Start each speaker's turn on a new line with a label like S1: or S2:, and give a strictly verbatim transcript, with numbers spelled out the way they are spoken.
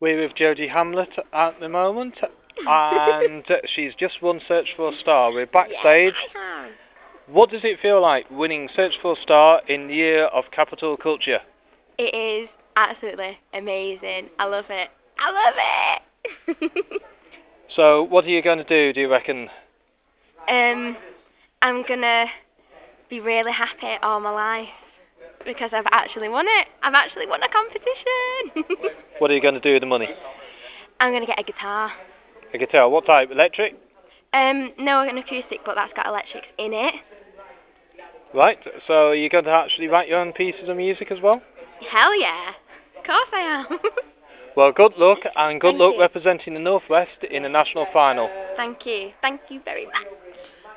S1: We're with Jodie Hamlet at the moment, and she's just won Search for a Star. We're backstage.
S2: Yeah,
S1: What does it feel like winning Search for a Star in the year of capital culture?
S2: it is absolutely amazing. I love it. I love it!
S1: So, what are you going to do, do you reckon?
S2: um, I'm gonna be really happy all my life because I've actually won it. I've actually won a competition.
S1: What are you going to do with the money?
S2: I'm gonna get a guitar.
S1: A guitar. What type? Electric?
S2: Um, no, an acoustic, but that's got electrics in it.
S1: Right, so are you going to actually write your own pieces of music as well?
S2: Hell yeah! Of course I am.
S1: Well, good luck, and good
S2: Thank
S1: luck
S2: you.
S1: representing the Northwest in the national final.
S2: Thank you. Thank you very much.